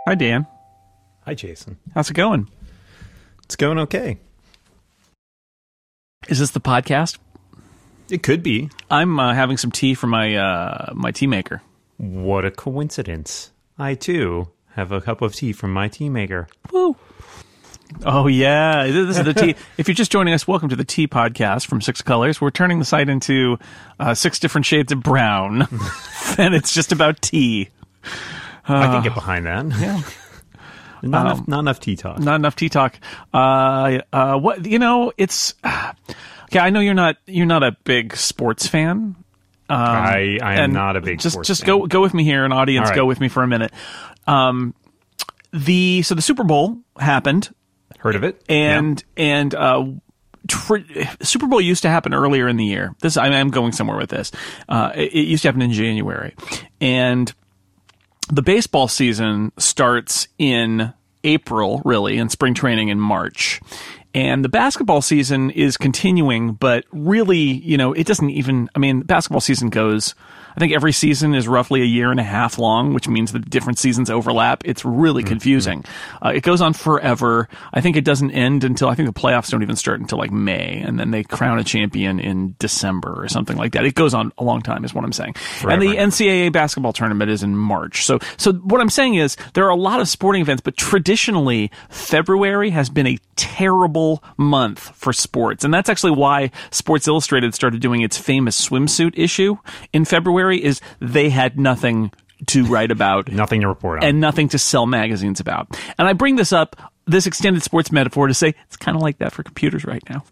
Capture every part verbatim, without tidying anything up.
Hi, Dan. Hi, Jason. How's it going? It's going okay. Is this the podcast? It could be. I'm uh, having some tea from my uh, my tea maker. What a coincidence. I, too, have a cup of tea from my tea maker. Woo. Oh, yeah. This is the tea. If you're just joining us, welcome to the Tea Podcast from Six Colors. We're turning the site into uh, six different shades of brown, and it's just about tea. Uh, I can get behind that. Yeah. Not, um, enough, not enough tea talk. Not enough tea talk. Uh, uh, what you know? It's uh, okay. I know you're not. You're not a big sports fan. Um, I, I am not a big just sports just fan. go go with me here, an audience. All right. Go with me for a minute. Um, the so the Super Bowl happened. Heard of it? And yeah. and uh, tr- Super Bowl used to happen earlier in the year. This I am going somewhere with this. Uh, it, it used to happen in January, and the baseball season starts in April, really, and spring training in March. And the basketball season is continuing, but really, you know, it doesn't even. I mean, basketball season goes. I think every season is roughly a year and a half long, which means that different seasons overlap. It's really confusing. Mm-hmm. Uh, it goes on forever. I think it doesn't end until, I think the playoffs don't even start until like May, and then they crown a champion in December or something like that. It goes on a long time is what I'm saying. Forever. And the N C double A basketball tournament is in March. So, so what I'm saying is there are a lot of sporting events, but traditionally February has been a terrible month for sports. And that's actually why Sports Illustrated started doing its famous swimsuit issue in February. Is they had nothing to write about. Nothing to report on. And nothing to sell magazines about. And I bring this up, this extended sports metaphor, to say it's kind of like that for computers right now.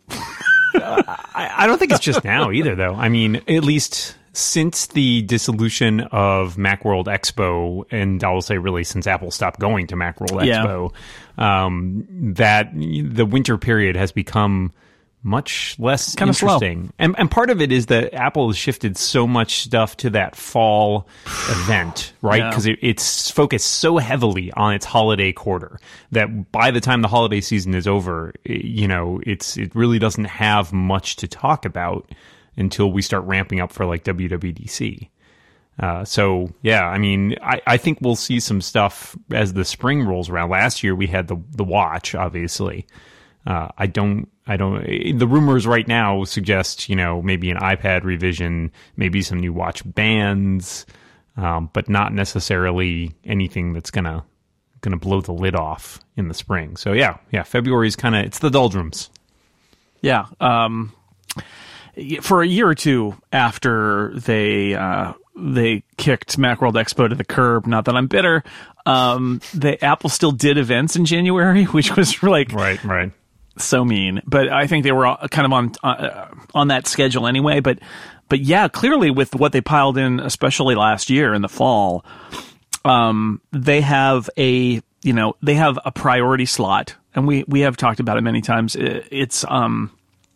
uh, I, I don't think it's just now either, though. I mean, at least since the dissolution of Macworld Expo, and I will say really since Apple stopped going to Macworld Expo, yeah. um, that the winter period has become much less kind of interesting. Slow. And and part of it is that Apple has shifted so much stuff to that fall event, right? Because yeah. it, it's focused so heavily on its holiday quarter that by the time the holiday season is over, it, you know, it's it really doesn't have much to talk about until we start ramping up for like W W D C. Uh, so, yeah, I mean, I, I think we'll see some stuff as the spring rolls around. Last year we had the the watch, obviously. Uh, I don't, I don't, the rumors right now suggest, you know, maybe an iPad revision, maybe some new watch bands, um, but not necessarily anything that's going to, going to blow the lid off in the spring. So yeah, yeah, February is kind of, it's the doldrums. Yeah. Um, for a year or two after they, uh, they kicked Macworld Expo to the curb. Not that I'm bitter. Um, the Apple still did events in January, which was like, right, right. So mean, but I think they were kind of on uh, on that schedule anyway. But but yeah, clearly with what they piled in, especially last year in the fall, um, they have a you know they have a priority slot, and we we have talked about it many times. It, it's um,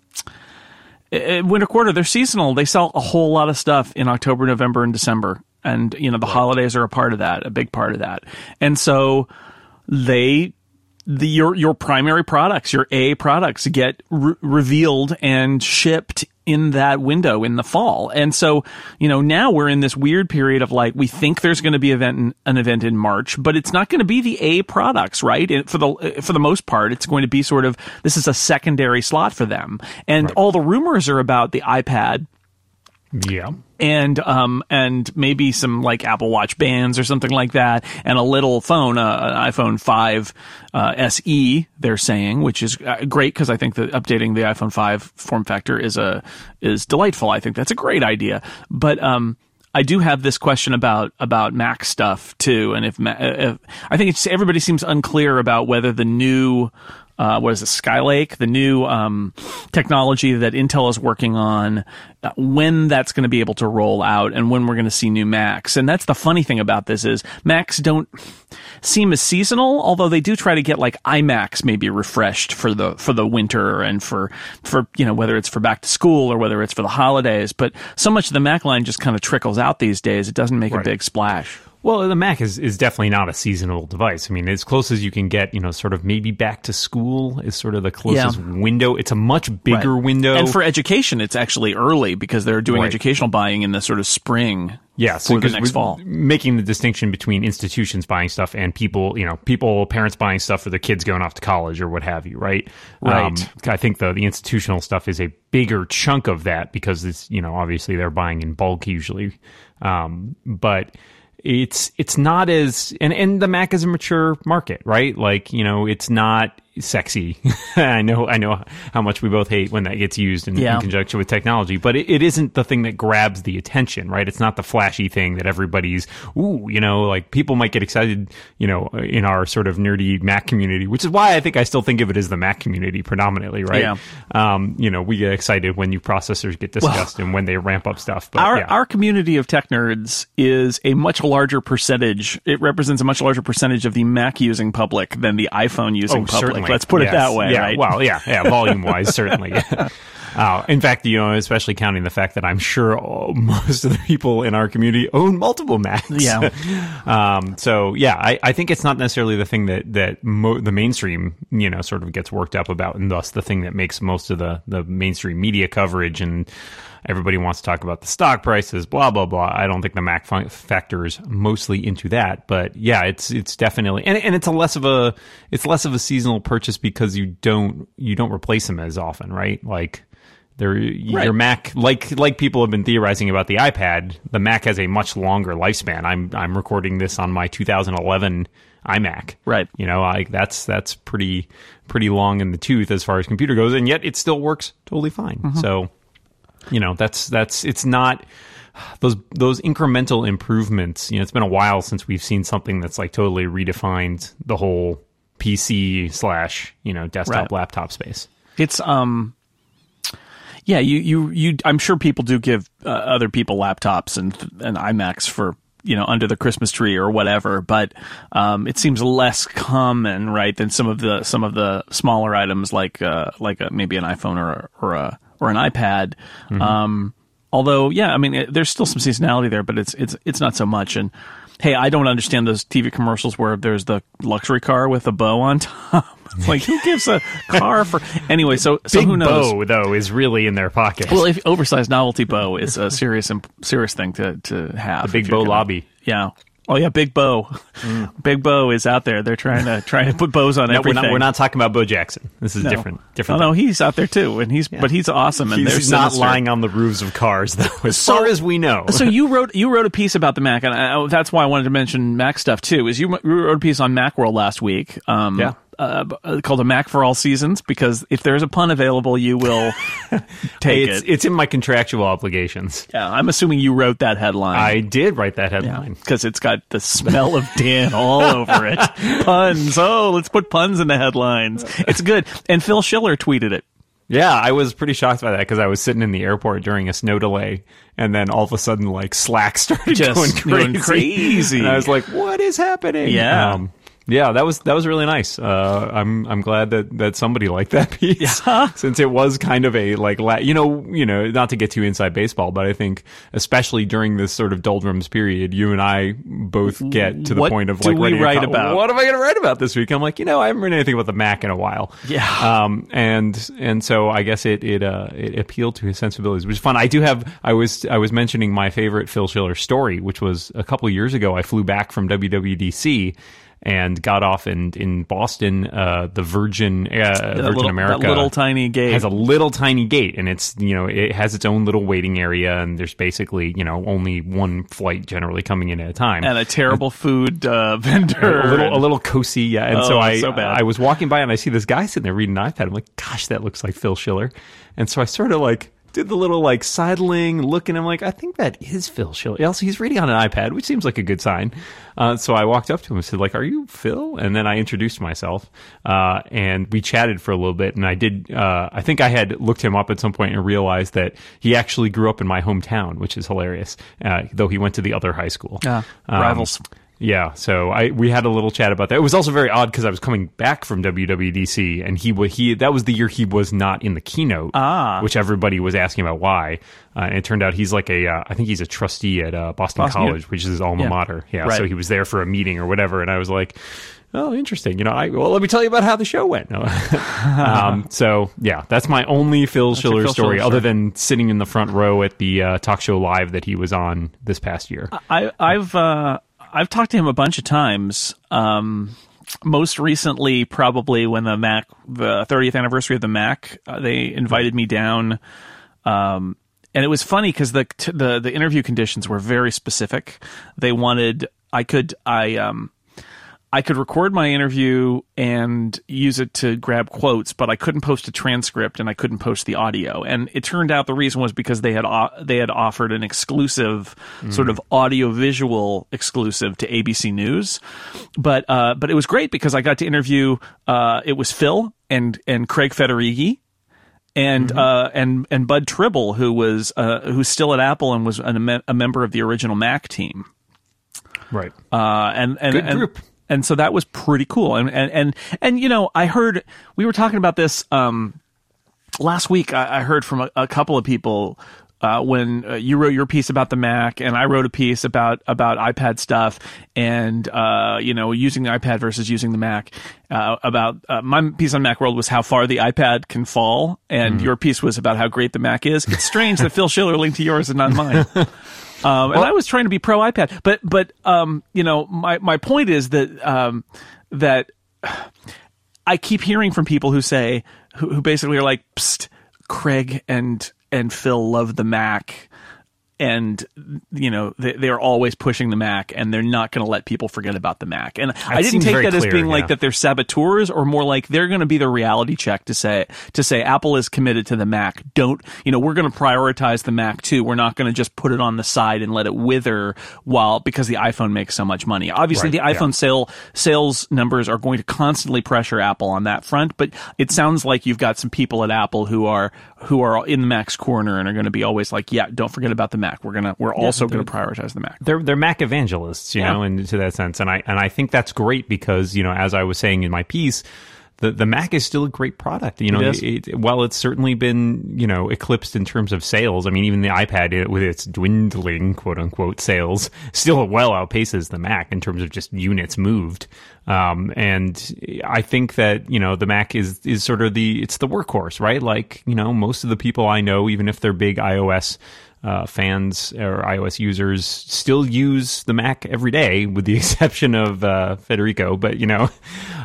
it, winter quarter. They're seasonal. They sell a whole lot of stuff in October, November, and December, and you know the right. holidays are a part of that, a big part of that, and so they. The your your primary products, your A products, get re- revealed and shipped in that window in the fall. And so, you know, now we're in this weird period of like, we think there's going to be event in, an event in March, but it's not going to be the A products, right? It, for the for the most part, it's going to be sort of, this is a secondary slot for them. And right. all the rumors are about the iPad. Yeah. And um and maybe some like Apple Watch bands or something like that, and a little phone, uh, an iPhone five uh, S E. They're saying, which is great because I think that updating the iPhone five form factor is a is delightful. I think that's a great idea. But um, I do have this question about about Mac stuff too, and if, if I think it's everybody seems unclear about whether the new. Uh, what is it, Skylake, the new um, technology that Intel is working on, uh, when that's going to be able to roll out and when we're going to see new Macs. And that's the funny thing about this is Macs don't seem as seasonal, although they do try to get like iMacs maybe refreshed for the for the winter and for, for you know, whether it's for back to school or whether it's for the holidays. But so much of the Mac line just kind of trickles out these days. It doesn't make right. a big splash. Well, the Mac is, is definitely not a seasonal device. I mean, as close as you can get, you know, sort of maybe back to school is sort of the closest yeah. window. It's a much bigger right. window. And for education, it's actually early because they're doing right. educational buying in the sort of spring Yeah, so for the next fall. Making the distinction between institutions buying stuff and people, you know, people, parents buying stuff for their kids going off to college or what have you, right? Right. Um, I think the the institutional stuff is a bigger chunk of that because it's, you know, obviously they're buying in bulk usually. Um, but it's it's not as and, and the Mac is a mature market, right? Like, you know, it's not sexy. I know I know how much we both hate when that gets used in, yeah. in conjunction with technology, but it, it isn't the thing that grabs the attention, right? It's not the flashy thing that everybody's, ooh, you know, like people might get excited, you know, in our sort of nerdy Mac community, which is why I think I still think of it as the Mac community predominantly, right? Yeah. Um, you know, we get excited when new processors get discussed well, and when they ramp up stuff. But our, yeah. our community of tech nerds is a much larger percentage. It represents a much larger percentage of the Mac using public than the iPhone using oh, public. Certainly. Let's put yes. it that way, yeah, right? Well, yeah, yeah, volume-wise, certainly. Uh, in fact, you know, especially counting the fact that I'm sure all, most of the people in our community own multiple Macs. Yeah. um, so, yeah, I, I think it's not necessarily the thing that, that mo- the mainstream, you know, sort of gets worked up about, and thus the thing that makes most of the, the mainstream media coverage and everybody wants to talk about the stock prices, blah, blah, blah. I don't think the Mac f- factors mostly into that. But yeah, it's it's definitely and, and it's a less of a it's less of a seasonal purchase because you don't you don't replace them as often, right? Like there right. your Mac like like people have been theorizing about the iPad, the Mac has a much longer lifespan. I'm I'm recording this on my two thousand eleven iMac. Right. You know, like that's that's pretty pretty long in the tooth as far as computer goes, and yet it still works totally fine. Mm-hmm. So you know, that's that's it's not those those incremental improvements. You know, it's been a while since we've seen something that's like totally redefined the whole P C slash you know desktop right. laptop space. It's um, yeah, you you you. I'm sure people do give uh, other people laptops and and iMacs for you know under the Christmas tree or whatever, but um, it seems less common, right, than some of the some of the smaller items like uh, like a, maybe an iPhone or or a or an iPad. Mm-hmm. Um, although, yeah, I mean, it, there's still some seasonality there, but it's it's it's not so much. And hey, I don't understand those T V commercials where there's the luxury car with a bow on top. It's like, who gives a car for anyway? So, so Big who knows? bow though is really in their pocket. Well, if oversized novelty bow is a serious serious thing to to have. The big bow gonna, lobby. Yeah. Oh yeah, Big Bo. Mm. Big Bo is out there. They're trying to trying to put bows on no, everything. We're not, we're not talking about Bo Jackson. This is no. different. Different. Oh, no, he's out there too, and he's yeah. but he's awesome. And he's not lying on the roofs of cars, though, as so, far as we know. So you wrote you wrote a piece about the Mac, and I, that's why I wanted to mention Mac stuff too. Is you wrote a piece on Macworld last week? Um, yeah. Uh, called a Mac for all seasons, because if there's a pun available, you will take it's, it. It's in my contractual obligations. Yeah, I'm assuming you wrote that headline. I did write that headline. Because yeah, it's got the smell of Dan all over it. Puns. Oh, let's put puns in the headlines. It's good. And Phil Schiller tweeted it. Yeah, I was pretty shocked by that because I was sitting in the airport during a snow delay, and then all of a sudden, like, Slack started Just going crazy. Going crazy. And I was like, what is happening? Yeah. Um, Yeah, that was that was really nice. Uh, I'm I'm glad that, that somebody liked that piece, yeah. since it was kind of a like la- you know you know not to get too inside baseball, but I think especially during this sort of doldrums period, you and I both get to the what point of do like we write co- about? What am I going to write about this week? I'm like, you know, I haven't written anything about the Mac in a while. Yeah, um, and and so I guess it it uh it appealed to his sensibilities, which is fun. I do have I was I was mentioning my favorite Phil Schiller story, which was a couple of years ago. I flew back from W W D C. And got off in in Boston. Uh, the Virgin uh, Virgin little, America, that little tiny gate, has a little tiny gate, and it's you know it has its own little waiting area, and there's basically you know only one flight generally coming in at a time, and a terrible and, food uh, vendor, a little a little cozy, yeah. And oh, so I so bad. I was walking by and I see this guy sitting there reading an iPad. I'm like, gosh, that looks like Phil Schiller, and so I sort of like. Did the little like sidling look, and I'm like, I think that is Phil Schiller. Also, he's reading on an iPad, which seems like a good sign. Uh, so I walked up to him and said, like, are you Phil? And then I introduced myself, uh, and we chatted for a little bit. And I did, uh, I think I had looked him up at some point and realized that he actually grew up in my hometown, which is hilarious, uh, though he went to the other high school. Yeah, um, rivals. Yeah, so I we had a little chat about that. It was also very odd because I was coming back from W W D C, and he was he that was the year he was not in the keynote, ah. which everybody was asking about why. Uh, and it turned out he's like a uh, I think he's a trustee at uh, Boston, Boston College, which is his alma yeah. mater. Yeah, right. So he was there for a meeting or whatever, and I was like. oh, interesting. You know, I, well, let me tell you about how the show went. No. um, so, yeah, that's my only Phil Schiller Phil story, Schiller other story. than sitting in the front row at the uh, talk show live that he was on this past year. I, I've uh, I've talked to him a bunch of times. Um, most recently, probably when the Mac, the thirtieth anniversary of the Mac, uh, they invited me down. Um, and it was funny because the, the the interview conditions were very specific. They wanted I could I um. I could record my interview and use it to grab quotes, but I couldn't post a transcript and I couldn't post the audio. And it turned out the reason was because they had uh, they had offered an exclusive mm. sort of audio-visual exclusive to A B C News. But uh, but it was great because I got to interview. Uh, it was Phil and and Craig Federighi. And mm-hmm. uh, and and Bud Tribble, who was uh, who's still at Apple and was a, me- a member of the original Mac team. Right. Uh, and and Good and, group. And so that was pretty cool. And, and, and, and, you know, I heard, we were talking about this, um, last week. I, I heard from a, a couple of people, uh, when uh, you wrote your piece about the Mac and I wrote a piece about, about iPad stuff and, uh, you know, using the iPad versus using the Mac, uh, about, uh, my piece on Macworld was how far the iPad can fall. And mm. your piece was about how great the Mac is. It's strange that Phil Schiller linked to yours and not mine. Um, and well, I was trying to be pro iPad, but but um, you know, my, my point is that um, that I keep hearing from people who say who, who basically are like, Psst, Craig and and Phil love the Mac, and you know they they're always pushing the Mac, and they're not going to let people forget about the Mac. And that I didn't take that clear, as being yeah. like that they're saboteurs, or more like they're going to be the reality check to say to say Apple is committed to the Mac. Don't you know we're going to prioritize the Mac too. We're not going to just put it on the side and let it wither while because the iPhone makes so much money. Obviously, right, the iPhone yeah. sale sales numbers are going to constantly pressure Apple on that front. But it sounds like you've got some people at Apple who are who are in the Mac's corner and are going to be always like, yeah, don't forget about the Mac. We're gonna we're all also going to prioritize the Mac. They're they're Mac evangelists, you yeah. know, and to that sense, and I and I think that's great because you know, as I was saying in my piece, the the Mac is still a great product. You know, it it, it, while it's certainly been you know eclipsed in terms of sales. I mean, even the iPad it, with its dwindling quote unquote sales still well outpaces the Mac in terms of just units moved. Um, and I think that you know the Mac is is sort of the it's the workhorse, right? Like you know, most of the people I know, even if they're big iOS Uh, fans or iOS users still use the Mac every day, with the exception of uh, Federico. But you know,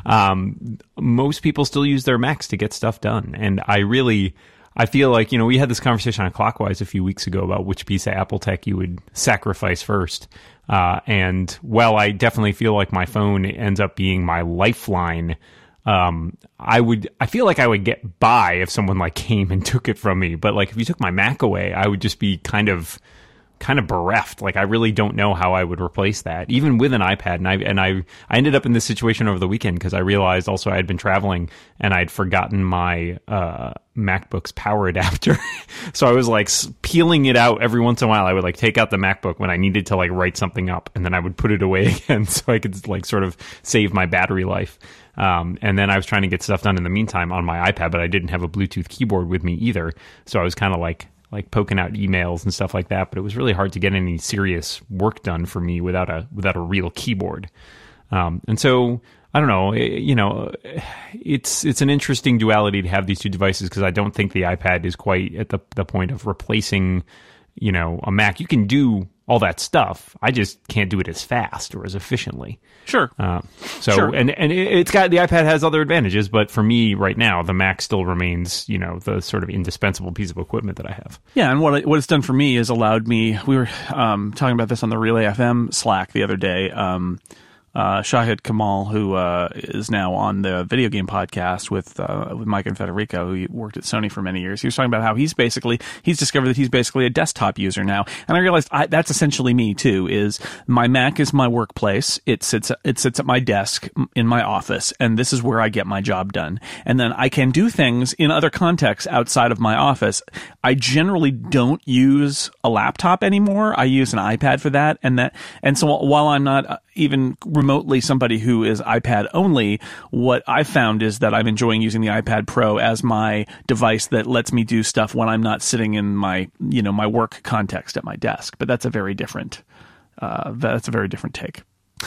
um, most people still use their Macs to get stuff done. And I really, I feel like you know, we had this conversation on Clockwise a few weeks ago about which piece of Apple tech you would sacrifice first. Uh, and while I definitely feel like my phone ends up being my lifeline. Um, I would, I feel like I would get by if someone like came and took it from me. But like, if you took my Mac away, I would just be kind of, kind of bereft. Like, I really don't know how I would replace that, even with an iPad. And I, and I, I ended up in this situation over the weekend because I realized also I had been traveling and I'd forgotten my, uh, MacBook's power adapter. So I was like peeling it out every once in a while. I would like take out the MacBook when I needed to like write something up, and then I would put it away again so I could like sort of save my battery life. Um, and then I was trying to get stuff done in the meantime on my iPad, but I didn't have a Bluetooth keyboard with me either. So I was kind of like, like poking out emails and stuff like that, but it was really hard to get any serious work done for me without a, without a real keyboard. Um, and so I don't know, you know, it's, it's an interesting duality to have these two devices because I don't think the iPad is quite at the, the point of replacing, you know, a Mac. You can do all that stuff. I just can't do it as fast or as efficiently. Sure. Uh, so, sure. and, and it's got, the iPad has other advantages, but for me right now, the Mac still remains, you know, the sort of indispensable piece of equipment that I have. Yeah. And what, it, what it's done for me is allowed me, we were um, talking about this on the Relay F M Slack the other day. Um, Uh, Shahid Kamal, who uh, is now on the video game podcast with uh, with Mike and Federico, who worked at Sony for many years. He was talking about how he's basically he's discovered that he's basically a desktop user now, and I realized I, that's essentially me too. Is my Mac is my workplace. It sits it sits at my desk in my office, and this is where I get my job done. And then I can do things in other contexts outside of my office. I generally don't use a laptop anymore. I use an iPad for that, and that and so while I'm not even remotely somebody who is iPad only, what I found is that I'm enjoying using the iPad Pro as my device that lets me do stuff when I'm not sitting in my, you know, my work context at my desk. But that's a very different, uh, that's a very different take.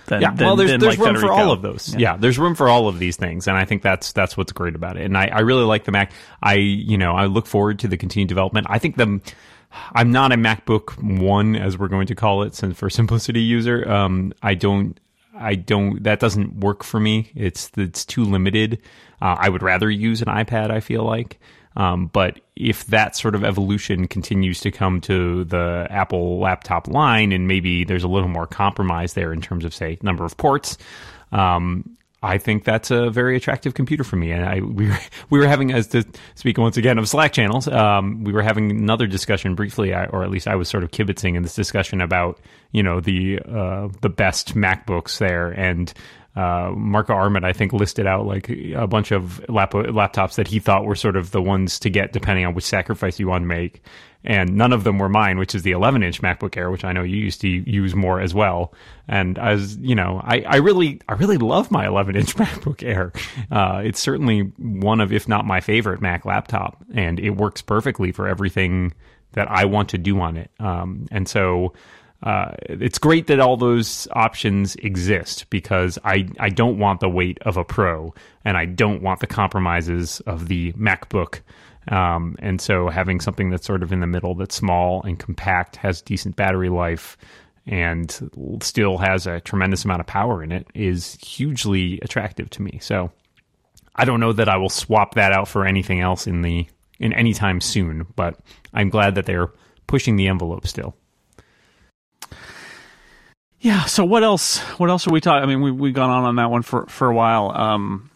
Than, yeah, than, well, there's, than there's like room Federico. for all of those. Yeah. yeah, there's room for all of these things, and I think that's that's what's great about it. And I, I really like the Mac. I you know I look forward to the continued development. I think the I'm not a MacBook One, as we're going to call it, since for simplicity user. Um, I don't I don't that doesn't work for me. It's it's too limited. Uh, I would rather use an iPad, I feel like. Um, but if that sort of evolution continues to come to the Apple laptop line, and maybe there's a little more compromise there in terms of, say, number of ports, um, I think that's a very attractive computer for me. And I we were, we were having, as to speak once again of Slack channels, um, we were having another discussion briefly, or at least I was sort of kibitzing in this discussion about, you know, the uh, the best MacBooks there, and Uh, Marco Arment, I think, listed out like a bunch of lap- laptops that he thought were sort of the ones to get depending on which sacrifice you want to make. And none of them were mine, which is the eleven inch MacBook Air, which I know you used to use more as well. And as you know, I, I really, I really love my eleven inch MacBook Air. Uh, it's certainly one of, if not my favorite Mac laptop, and it works perfectly for everything that I want to do on it. Um, and so, Uh, it's great that all those options exist, because I, I don't want the weight of a Pro, and I don't want the compromises of the MacBook. Um, and so having something that's sort of in the middle, that's small and compact, has decent battery life, and still has a tremendous amount of power in it is hugely attractive to me. So I don't know that I will swap that out for anything else in the in any time soon, but I'm glad that they're pushing the envelope still. Yeah. So what else? What else are we talking? I mean, we we've gone on on that one for for a while. Um,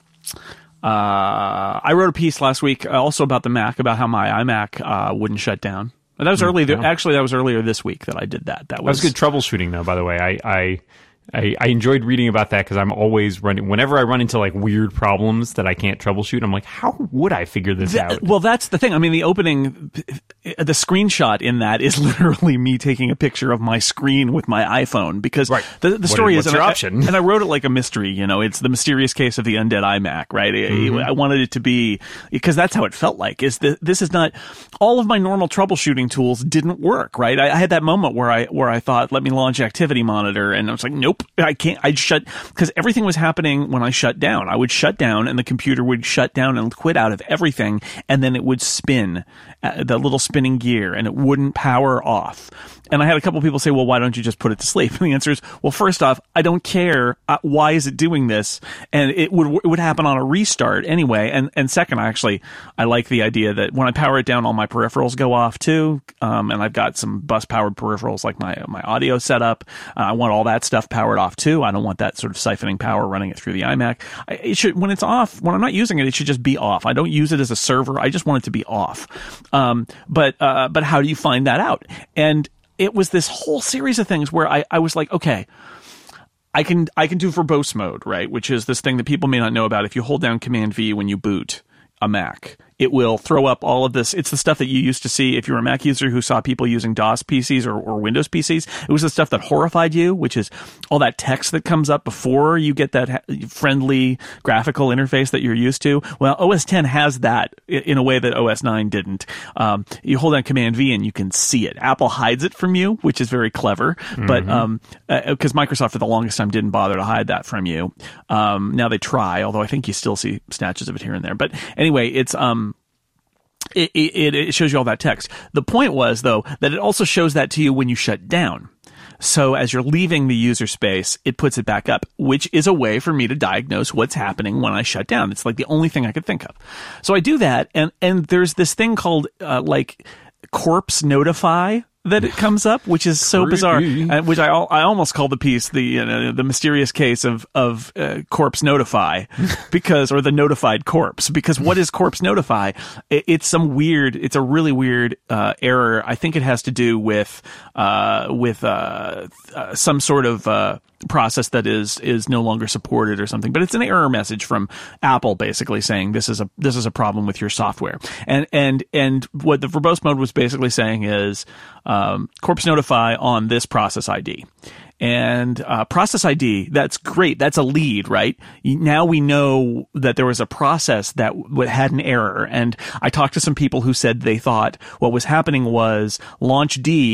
uh, I wrote a piece last week also about the Mac, about how my iMac uh, wouldn't shut down. And that was early. Yeah. Actually, that was earlier this week that I did that. That was, that was good troubleshooting, though. By the way, I I, I, I enjoyed reading about that, because I'm always running. Whenever I run into like weird problems that I can't troubleshoot, I'm like, how would I figure this the, out? Well, that's the thing. I mean, the opening, the screenshot in that is literally me taking a picture of my screen with my iPhone, because right. the, the story what, is, what's your and option? I, and I wrote it like a mystery. You know, it's the mysterious case of the undead iMac, right? Mm-hmm. I, I wanted it to be, because that's how it felt like. Is the, this is not all of my normal troubleshooting tools didn't work, right? I, I had that moment where I where I thought, let me launch Activity Monitor, and I was like, nope, I can't. I shut, because everything was happening when I shut down. I would shut down, and the computer would shut down and quit out of everything, and then it would spin, uh, the little spinning gear, and it wouldn't power off. And I had a couple people say, well, why don't you just put it to sleep? And the answer is, well, first off, I don't care. Uh, why is it doing this? And it would it would happen on a restart anyway. And and second, I actually, I like the idea that when I power it down, all my peripherals go off too. Um, and I've got some bus-powered peripherals like my my audio setup. Uh, I want all that stuff powered off too. I don't want that sort of siphoning power running it through the iMac. I, it should, when it's off, when I'm not using it, it should just be off. I don't use it as a server. I just want it to be off. Um, but uh, but how do you find that out? And it was this whole series of things where I, I was like, okay, I can I can do verbose mode, right? Which is this thing that people may not know about. If you hold down Command V when you boot a Mac, it will throw up all of this. It's the stuff that you used to see if you were a Mac user who saw people using DOS P Cs or, or Windows P Cs. It was the stuff that horrified you, which is all that text that comes up before you get that ha- friendly graphical interface that you're used to. Well, O S ten has that in a way that O S nine didn't. Um, you hold down Command V and you can see it. Apple hides it from you, which is very clever. Mm-hmm. But um, because uh, Microsoft for the longest time didn't bother to hide that from you. Um, now they try, although I think you still see snatches of it here and there. But anyway, it's um. It, it, it shows you all that text. The point was, though, that it also shows that to you when you shut down. So as you're leaving the user space, it puts it back up, which is a way for me to diagnose what's happening when I shut down. It's like the only thing I could think of. So I do that, and, and there's this thing called uh, like Corpse Notify that it comes up, which is so Creepy. bizarre, uh, which I I almost call the piece the uh, the mysterious case of of uh, Corpse Notify, because or the notified corpse, because what is Corpse Notify? It, it's some weird, it's a really weird uh, error. I think it has to do with uh, with uh, uh, some sort of uh, process that is is no longer supported or something, but it's an error message from Apple basically saying this is a this is a problem with your software. And and and what the verbose mode was basically saying is um, Corpse Notify on this process I D. And uh, process I D, that's great. That's a lead, right? Now we know that there was a process that w- had an error. And I talked to some people who said they thought what was happening was launch D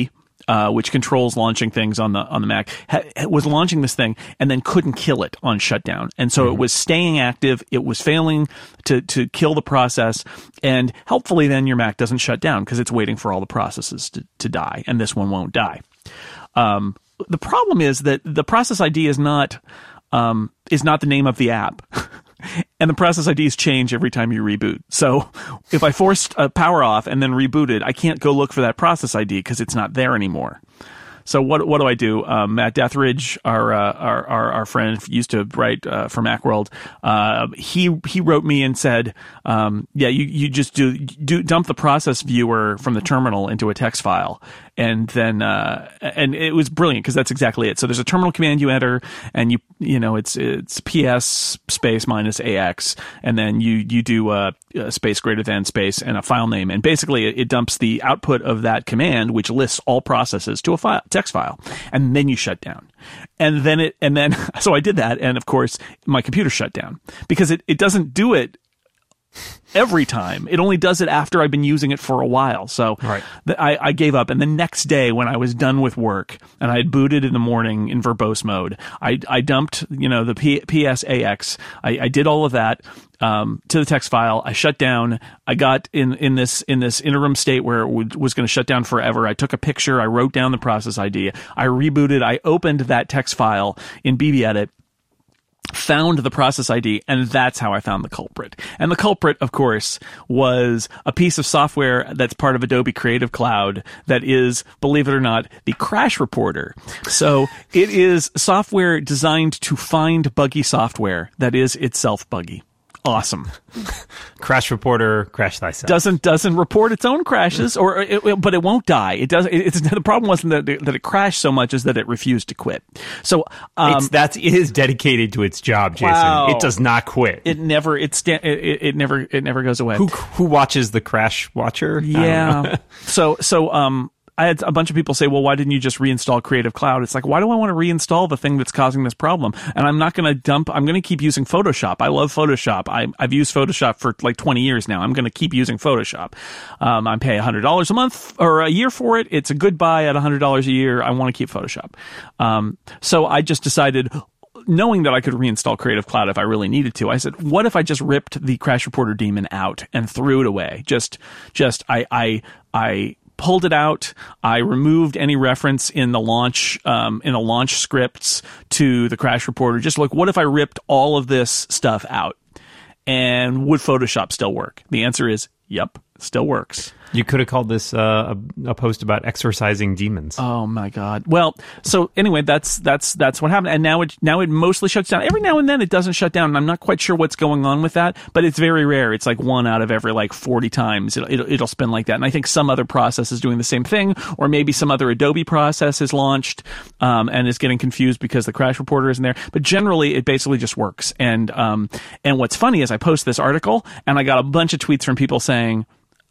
Uh, which controls launching things on the on the Mac, ha- was launching this thing and then couldn't kill it on shutdown, and so mm-hmm. it was staying active. It was failing to to kill the process, and helpfully, then your Mac doesn't shut down because it's waiting for all the processes to, to die, and this one won't die. Um, the problem is that the process I D is not um, is not the name of the app. And the process I Ds change every time you reboot. So if I forced a power off and then rebooted, I can't go look for that process I D because it's not there anymore. So what what do I do? Um, Matt Deathridge, our, uh, our our our friend, used to write uh, for Macworld. Uh, he he wrote me and said, um, "Yeah, you, you just do do dump the process viewer from the terminal into a text file." And then, uh, and it was brilliant because that's exactly it. So there's a terminal command you enter, and you, you know, it's it's ps space minus ax, and then you you do a, a space greater than space and a file name, and basically it, it dumps the output of that command, which lists all processes, to a file, text file, and then you shut down. And then it, and then so I did that, and of course my computer shut down because it it doesn't do it every time. It only does it after I've been using it for a while. So right. the, I, I gave up. And the next day when I was done with work and I had booted in the morning in verbose mode, I, I dumped, you know, the P, PSAX. I, I did all of that um, to the text file. I shut down. I got in, in this in this interim state where it would, was going to shut down forever. I took a picture. I wrote down the process I D. I rebooted. I opened that text file in BBEdit, found the process I D, and that's how I found the culprit. And the culprit, of course, was a piece of software that's part of Adobe Creative Cloud that is, believe it or not, the Crash Reporter. So it is software designed to find buggy software that is itself buggy. Awesome. Crash Reporter, crash thyself. Doesn't doesn't report its own crashes, or it, it, but it won't die. It does. It, it's the problem wasn't that it, that it crashed so much as that it refused to quit. So um, it's, that's it is dedicated to its job, Jason. Wow. It does not quit. It never. It, sta- it it never. It never goes away. Who who watches the Crash Watcher? Yeah. so so um. I had a bunch of people say, well, why didn't you just reinstall Creative Cloud? It's like, why do I want to reinstall the thing that's causing this problem? And I'm not going to dump, I'm going to keep using Photoshop. I love Photoshop. I, I've used Photoshop for like twenty years now. I'm going to keep using Photoshop. Um, I pay one hundred dollars a month or a year for it. It's a good buy at one hundred dollars a year. I want to keep Photoshop. Um, so I just decided, knowing that I could reinstall Creative Cloud if I really needed to, I said, what if I just ripped the Crash Reporter daemon out and threw it away? Just, just, I, I, I, pulled it out. I removed any reference in the launch um, in the launch scripts to the Crash Reporter. Just like, what if I ripped all of this stuff out? And would Photoshop still work? The answer is, yep, still works. You could have called this uh, a, a post about exorcising demons. Oh my God! Well, so anyway, that's that's that's what happened, and now it now it mostly shuts down. Every now and then it doesn't shut down, and I'm not quite sure what's going on with that, but it's very rare. It's like one out of every like forty times it'll it'll, it'll spin like that. And I think some other process is doing the same thing, or maybe some other Adobe process is launched um, and is getting confused because the Crash Reporter isn't there. But generally, it basically just works. And um, and what's funny is I post this article, and I got a bunch of tweets from people saying,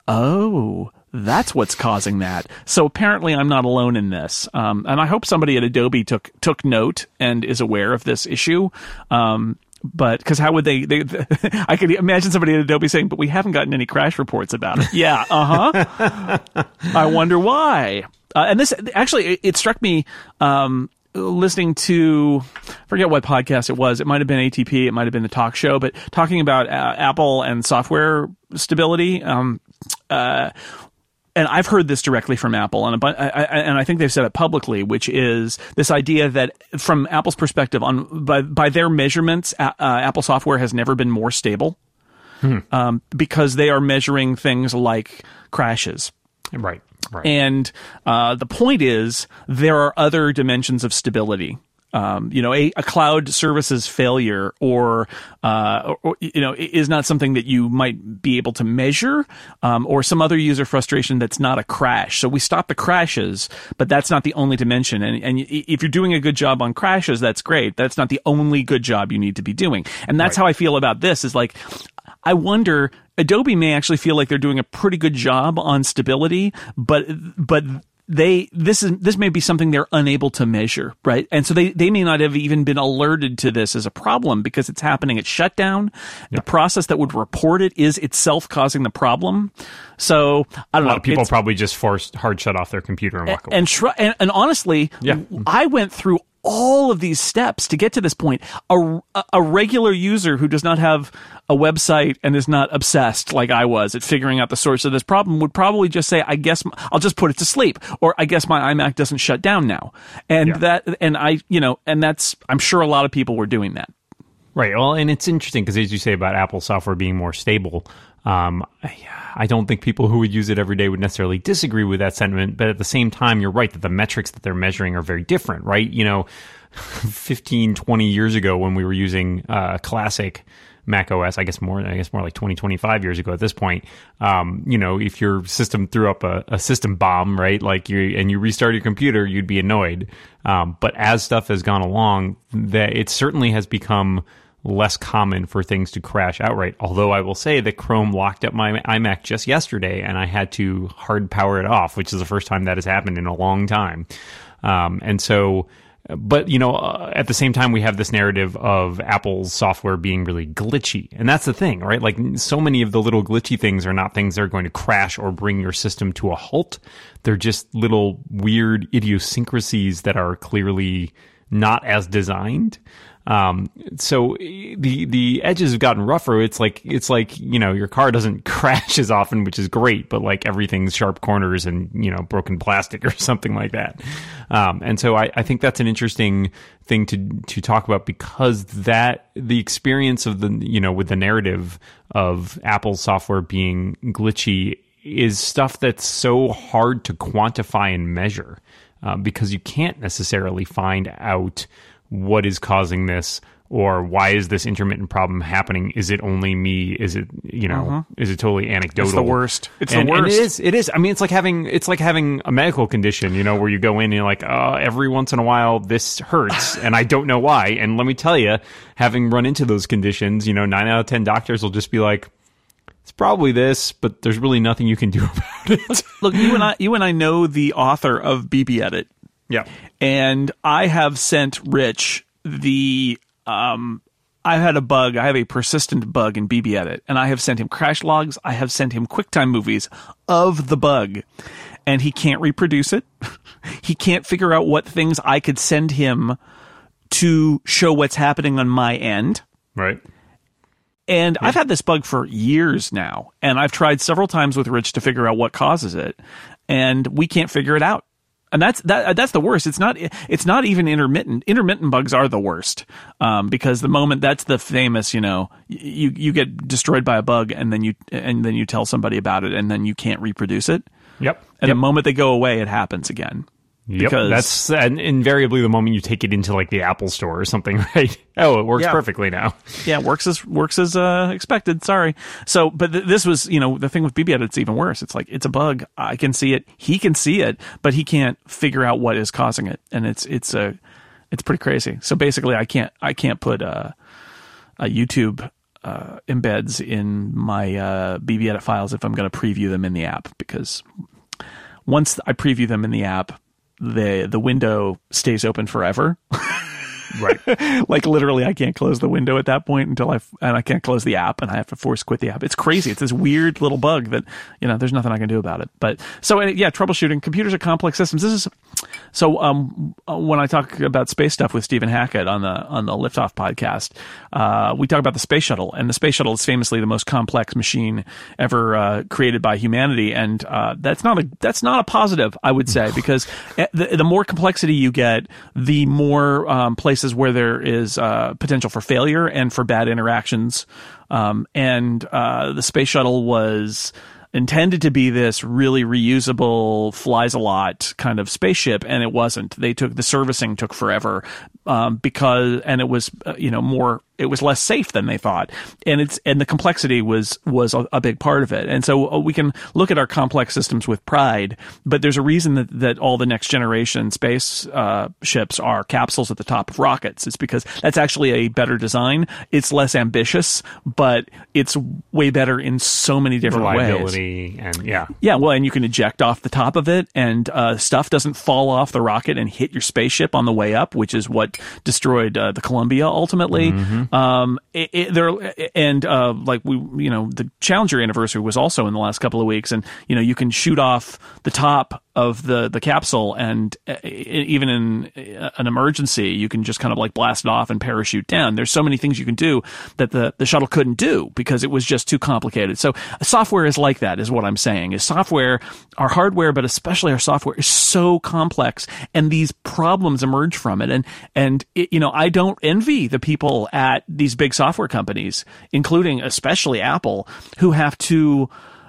oh, that's what's causing that. So apparently I'm not alone in this. Um, and I hope somebody at Adobe took took note and is aware of this issue. Um, but because how would they, they, they I could imagine somebody at Adobe saying, but we haven't gotten any crash reports about it. Yeah, uh-huh. I wonder why. Uh, and this, actually, it, it struck me um, listening to, I forget what podcast it was. It might have been A T P. It might have been the talk show. But talking about uh, Apple and software stability, um, uh, and I've heard this directly from Apple, and, a, I, I, and I think they've said it publicly, which is this idea that from Apple's perspective, on by, by their measurements, uh, Apple software has never been more stable hmm. um, because they are measuring things like crashes. Right, right. And uh, the point is there are other dimensions of stability. Um, you know, a, a cloud services failure or, uh, or, you know, is not something that you might be able to measure, um, or some other user frustration that's not a crash. So we stop the crashes, but that's not the only dimension. And, and if you're doing a good job on crashes, that's great. That's not the only good job you need to be doing. And that's right. How I feel about this is like, I wonder, Adobe may actually feel like they're doing a pretty good job on stability, but, but, they this is this may be something they're unable to measure, right? And so they, they may not have even been alerted to this as a problem because it's happening at shutdown. Yeah. The process that would report it is itself causing the problem. So I don't a lot know. Of people probably just forced hard shut off their computer and walk away. And and, and, and honestly, yeah. I went through all of these steps to get to this point. A, a regular user who does not have a website and is not obsessed like I was at figuring out the source of this problem would probably just say, I guess I'll just put it to sleep, or I guess my iMac doesn't shut down now. And yeah. that, and I, you know, and that's, I'm sure a lot of people were doing that. Right. Well, and it's interesting because as you say about Apple software being more stable, um, I don't think people who would use it every day would necessarily disagree with that sentiment. But at the same time, you're right that the metrics that they're measuring are very different, right? You know, fifteen, twenty years ago when we were using uh, classic Mac O S, I guess more, I guess more like twenty, twenty-five years ago at this point, um, you know, if your system threw up a, a system bomb, right, like you, and you restart your computer, you'd be annoyed. Um, but as stuff has gone along, that it certainly has become less common for things to crash outright. Although I will say that Chrome locked up my iMac just yesterday and I had to hard power it off, which is the first time that has happened in a long time. Um, and so, but you know, uh, at the same time, we have this narrative of Apple's software being really glitchy. And that's the thing, right? Like so many of the little glitchy things are not things that are going to crash or bring your system to a halt. They're just little weird idiosyncrasies that are clearly not as designed. Um, so the, the edges have gotten rougher. It's like, it's like, you know, your car doesn't crash as often, which is great, but like everything's sharp corners and, you know, broken plastic or something like that. Um, and so I, I think that's an interesting thing to, to talk about because that the experience of the, you know, with the narrative of Apple's software being glitchy is stuff that's so hard to quantify and measure, uh, because you can't necessarily find out what is causing this or why is this intermittent problem happening? Is it only me? Is it, you know, uh-huh. is it totally anecdotal? It's the worst. It's and, the worst. And it is. It is. I mean, it's like having, it's like having a medical condition, you know, where you go in and you're like, oh, every once in a while this hurts and I don't know why. And let me tell you, having run into those conditions, you know, nine out of ten doctors will just be like, it's probably this, but there's really nothing you can do about it. Look, you and I, you and I know the author of B B Edit. Yeah. And I have sent Rich the, um, I had a bug. I have a persistent bug in B B Edit, and I have sent him crash logs. I have sent him QuickTime movies of the bug, and he can't reproduce it. He can't figure out what things I could send him to show what's happening on my end. Right. And yeah. I've had this bug for years now, and I've tried several times with Rich to figure out what causes it, and we can't figure it out. And that's that. That's the worst. It's not. It's not even intermittent. Intermittent bugs are the worst, um, because the moment that's the famous, you know, you you get destroyed by a bug, and then you and then you tell somebody about it, and then you can't reproduce it. Yep. And yep. the moment they go away, it happens again. Yep. Because that's and invariably the moment you take it into like the Apple Store or something, right? Oh, it works yeah. perfectly now. Yeah, works as works as uh, expected. Sorry. So, but th- this was, you know, the thing with B B Edit, it's even worse. It's like it's a bug. I can see it. He can see it, but he can't figure out what is causing it, and it's it's a it's pretty crazy. So basically, I can't I can't put uh, a YouTube uh, embeds in my uh, B B Edit files if I'm going to preview them in the app, because once I preview them in the app, the the window stays open forever. Right. Like literally I can't close the window at that point until I and I can't close the app, and I have to force quit the app. It's crazy. It's this weird little bug that, you know, there's nothing I can do about it. But so yeah, troubleshooting. Computers are complex systems. This is so um when I talk about space stuff with Stephen Hackett on the on the Liftoff podcast, uh, we talk about the space shuttle, and the space shuttle is famously the most complex machine ever uh, created by humanity, and uh, that's not a that's not a positive, I would say, because the, the more complexity you get, the more um, places where there is uh, potential for failure and for bad interactions. Um, and uh, the space shuttle was intended to be this really reusable, flies a lot kind of spaceship, and it wasn't. They took the servicing took forever um, because, and it was uh, you know more it was less safe than they thought, and it's and the complexity was was a, a big part of it. And so we can look at our complex systems with pride, but there's a reason that, that all the next generation space uh, ships are capsules at the top of rockets. It's because that's actually a better design. It's less ambitious, but it's way better in so many different Reliability ways. and yeah, yeah. Well, and you can eject off the top of it, and uh, stuff doesn't fall off the rocket and hit your spaceship on the way up, which is what destroyed uh, the Columbia ultimately. Mm-hmm. Um, it, it, there and uh, like we, you know, the Challenger anniversary was also in the last couple of weeks, and you know, you can shoot off the top of the the capsule, and uh, even in an emergency, you can just kind of like blast it off and parachute down. There's so many things you can do that the the shuttle couldn't do because it was just too complicated. So software is like that, is what I'm saying. Is software, our hardware, but especially our software, is so complex, and these problems emerge from it. And and it, you know, I don't envy the people at these big software companies, including especially Apple, who have to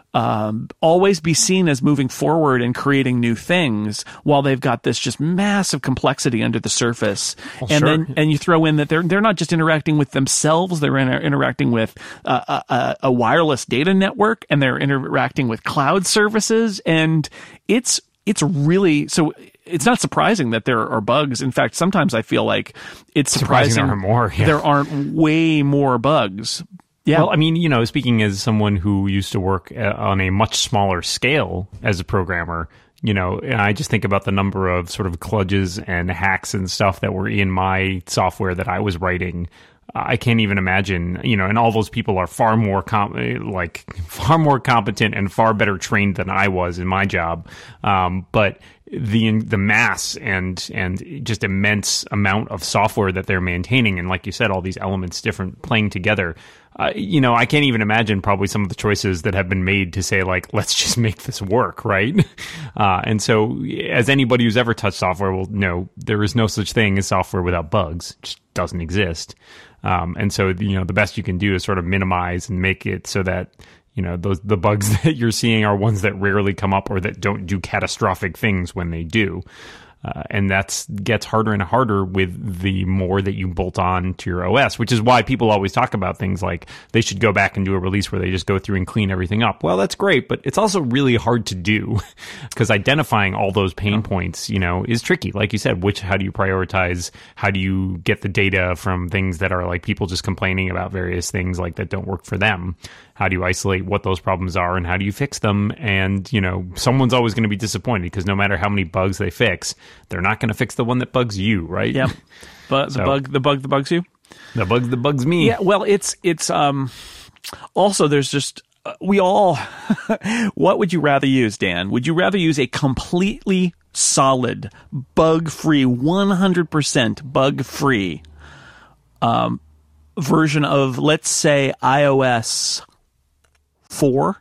Um, always be seen as moving forward and creating new things while they've got this just massive complexity under the surface. Well, and sure. then, and you throw in that they're, they're not just interacting with themselves, they're inter- interacting with uh, a, a wireless data network, and they're interacting with cloud services. And it's, it's really, so it's not surprising that there are bugs. In fact, sometimes I feel like it's surprising, surprising there are more. Yeah. There aren't way more bugs. Yeah. Well, I mean, you know, speaking as someone who used to work on a much smaller scale as a programmer, you know, and I just think about the number of sort of kludges and hacks and stuff that were in my software that I was writing. I can't even imagine, you know, and all those people are far more com- like far more competent and far better trained than I was in my job. Um, but the the mass and and just immense amount of software that they're maintaining, and like you said, all these elements different playing together. Uh, you know, I can't even imagine probably some of the choices that have been made to say, like, let's just make this work, right? Uh, and so, as anybody who's ever touched software will know, there is no such thing as software without bugs. It just doesn't exist. Um, and so, you know, the best you can do is sort of minimize and make it so that, you know, those the bugs that you're seeing are ones that rarely come up or that don't do catastrophic things when they do. Uh, and that gets harder and harder with the more that you bolt on to your O S, which is why people always talk about things like they should go back and do a release where they just go through and clean everything up. Well, that's great, but it's also really hard to do because identifying all those pain points, you know, is tricky. Like you said, which, how do you prioritize? How do you get the data from things that are like people just complaining about various things like that don't work for them? How do you isolate what those problems are and how do you fix them? And, you know, someone's always going to be disappointed because no matter how many bugs they fix, they're not going to fix the one that bugs you, right? Yep. But so, the bug, the bug that bugs you? The bug that bugs me. Yeah, well, it's, it's, um, also there's just, uh, we all, what would you rather use, Dan? Would you rather use a completely solid, bug-free, one hundred percent bug-free, um, version of, let's say, iOS four,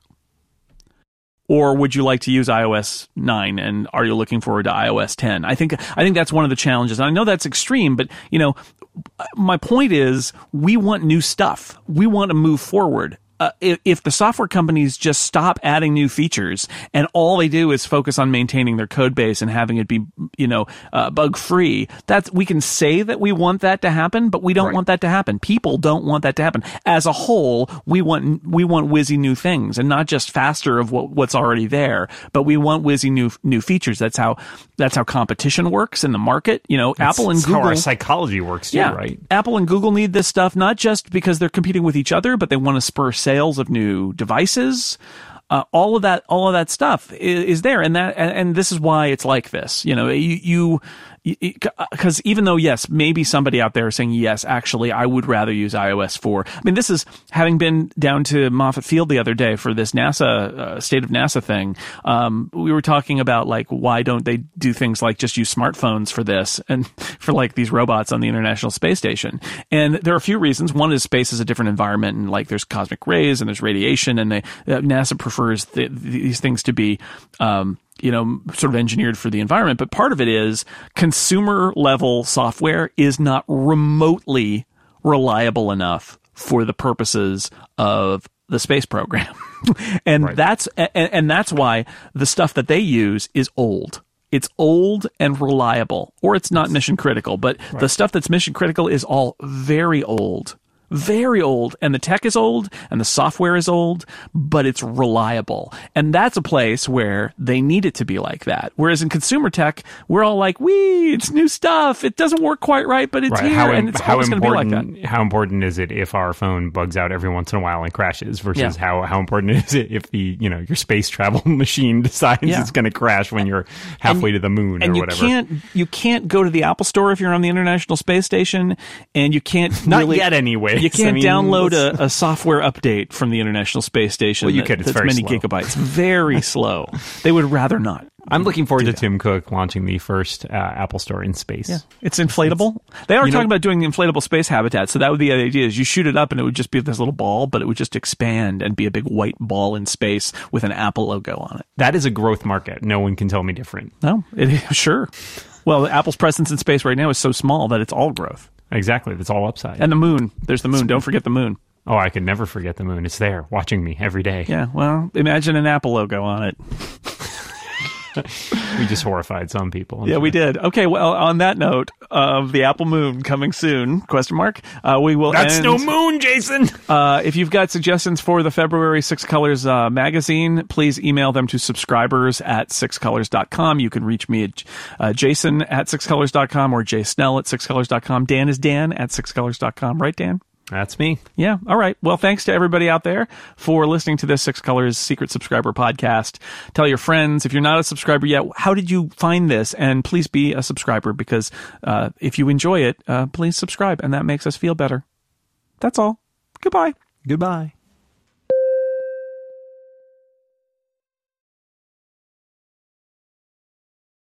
or would you like to use iOS nine, and are you looking forward to iOS ten? I think I think that's one of the challenges. And I know that's extreme, but you know, my point is we want new stuff. We want to move forward. Uh, if, if the software companies just stop adding new features and all they do is focus on maintaining their code base and having it be, you know, uh, bug free, that's, we can say that we want that to happen, but we don't right. want that to happen. People don't want that to happen. As a whole, we want, we want whizzy new things, and not just faster of what, what's already there, but we want whizzy new, new features. That's how, that's how competition works in the market. You know, That's, Apple and that's Google. how our psychology works too, yeah, right? Apple and Google need this stuff, not just because they're competing with each other, but they want to spur sales of new devices. Uh, all of that, all of that stuff is, is there, and that, and, and this is why it's like this. You know, you, you because even though, yes, maybe somebody out there is saying, yes, actually, I would rather use iOS four. I mean, this is having been down to Moffett Field the other day for this NASA, uh, State of NASA thing. Um, we were talking about, like, why don't they do things like just use smartphones for this and for, like, these robots on the International Space Station. And there are a few reasons. One is space is a different environment, and, like, there's cosmic rays and there's radiation, and they, uh, NASA prefers the, these things to be, um, you know, sort of engineered for the environment. But part of it is consumer level software is not remotely reliable enough for the purposes of the space program. and right. that's, and, and that's why the stuff that they use is old. It's old and reliable, or it's not mission critical, but right. the stuff that's mission critical is all very old. very old, and the tech is old, and the software is old, but it's reliable. And that's a place where they need it to be like that. Whereas in consumer tech, we're all like, wee, it's new stuff. It doesn't work quite right, but it's right. here, how, and it's how always going to be like important, that. How important is it if our phone bugs out every once in a while and crashes versus Yeah. how, how important is it if the, you know, your space travel machine decides Yeah. it's going to crash when you're halfway And- to the moon And or you whatever. can't you can't go to the Apple Store if you're on the International Space Station, and you can't Not really, yet anyways. You can't I mean, download let's- a, a software update from the International Space Station. Well, you that- could. It's that's very many slow. gigabytes. Very slow. They would rather not. I'm looking forward to Tim Cook launching the first uh, Apple Store in space. Yeah. It's inflatable. They are you talking know- about doing the inflatable space habitat. So that would be the idea is you shoot it up and it would just be this little ball, but it would just expand and be a big white ball in space with an Apple logo on it. That is a growth market. No one can tell me different. No, it is, sure. Well, Apple's presence in space right now is so small that it's all growth. Exactly. That's all upside. And the moon. There's the moon. Don't forget the moon. Oh, I could never forget the moon. It's there, watching me every day. Yeah, well, imagine an Apple logo on it. We just horrified some people. Yeah, we did. Okay, well, on that note of the Apple Moon coming soon, question mark, uh, we will That's end, no moon, Jason! Uh, if you've got suggestions for the February Six Colors uh, magazine, please email them to subscribers at six colors dot com. You can reach me at uh, Jason at six colors dot com or Jay Snell at six colors dot com. Dan is Dan at six colors dot com. Right, Dan? That's me. Yeah. All right. Well, thanks to everybody out there for listening to this Six Colors Secret Subscriber podcast. Tell your friends. If you're not a subscriber yet, how did you find this? And please be a subscriber because uh, if you enjoy it, uh, please subscribe. And that makes us feel better. That's all. Goodbye. Goodbye.